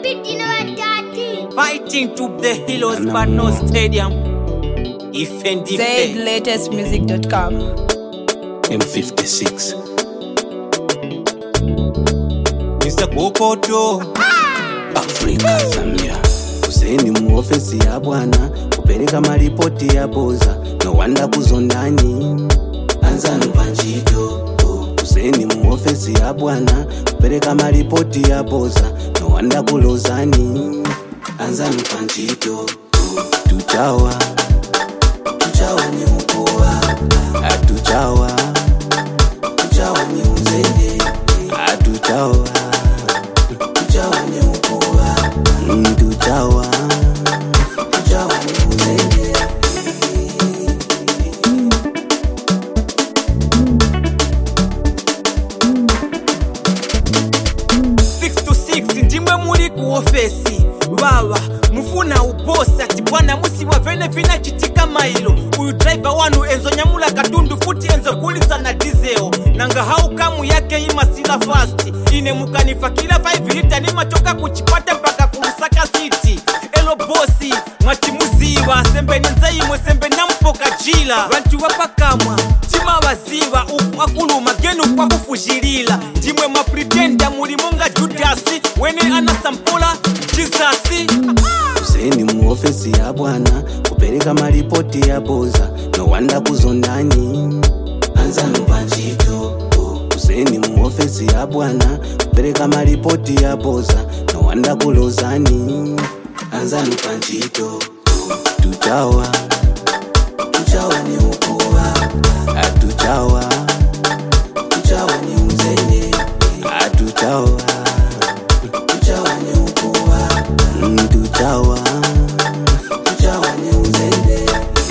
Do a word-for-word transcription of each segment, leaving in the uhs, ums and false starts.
Fighting to the heroes but no stadium. Ifendi Zaid latest music dot com. M fifty-six Mister Kokoto Afrika Zambia Kuseni mu ofisi ya bwana kupeleka maripoti ya boza no wanda kuzondani anzanu panjito. Kuseni mu ofisi ya bwana kupeleka maripoti ya boza no wanda kulozani anzanu panjito. Tuchawa Tuchawa ni mkoa Atuchawa Tuchawa ni uzende Atuchawa Tuchawa ni mkoa Tuchawa Tuchawa ni uzende six to six ndimwe muri ku ofesi baba mufuna uposa ati bwana musiwa vene vina chitika mailo uyu driver wanu enzo nyamula katundu futi enzo kulisa na diesel nanga hau kamu yake imasila fast ine mukanifakila five lita ni machoka kuchipata paka kulusaka city elo bosi mwati muziva sembe nzai mwe sembe nampoka jila vantu wapakamwa tima waziva uku akuluma genu kwa kufujilila ndimwe mapretenda muli monga Judasi wene anasampola jizasi. Kuseni mu ofisi ya bwana kupeleka maripoti ya boza no wanda kuzondani anzanu panjito. Kuseni mu ofisi ya bwana kupeleka maripoti ya boza no wanda kulozani anzanu panjito. Tuchawa Tuchawa ni mkoa Atuchawa Tuchawa ni uzende Atuchawa Tuchawa ni mkoa Tuchawa Tuchawa ni uzende.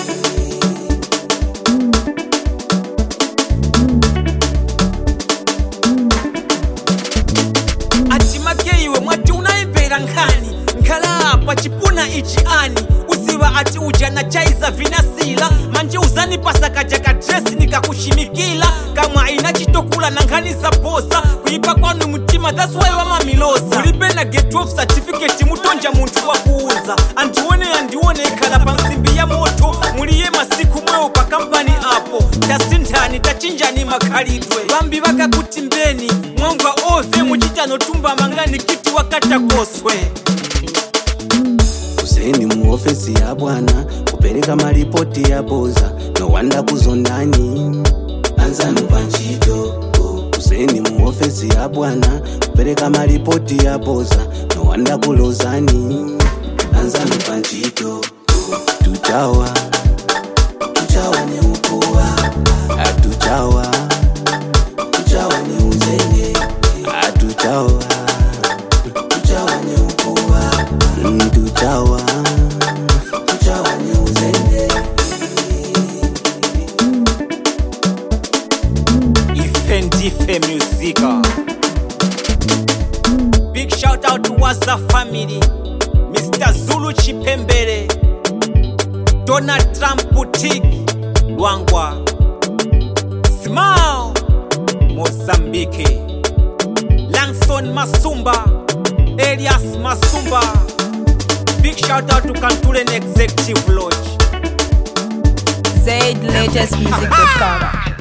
Atimake iwe mwati unaivera nkani nkala pachipuna ichi ani usiva ati ujana chaiza vinasila manje uzani pasaka jaka dresi nikakushimikila kama ina chitokula na nkani za posa kuipa kwanu mutima that's why wama milosa ulipe na get off certificate mutonja muntu wa kuuza andione andione ikala pansimbi ya moto muliye masiku mweo pa kampani apo tasintani tachinjani makalidwe bambi baka kutimbeni mwanga ove muchitano tumba mangani kitu wakata koswe. Kuseni mu ofisi ya bwana kupeleka maripoti ya boza no wanda kuzondani anzanu panjito. Kuseni mu ofisi ya bwana kupeleka maripoti ya boza no wanda kulozani anzanu panjito. Tuchawa Tuchawa ni mkoa Atuchawa Tuchawa ni uzende Atuchawa Tuchawa ni mkoa Tuchawa Tuchawa ni uzende. Ifendife Musica. Big shout out to Waza family, Mister Zulu Chipembere, Donald Trump Boutique, Luangwa, Smile, Mozambique, Langson Masumba, Elias Masumba. Big shout out to Kantulen Executive Lodge. Zaid latest music dot com.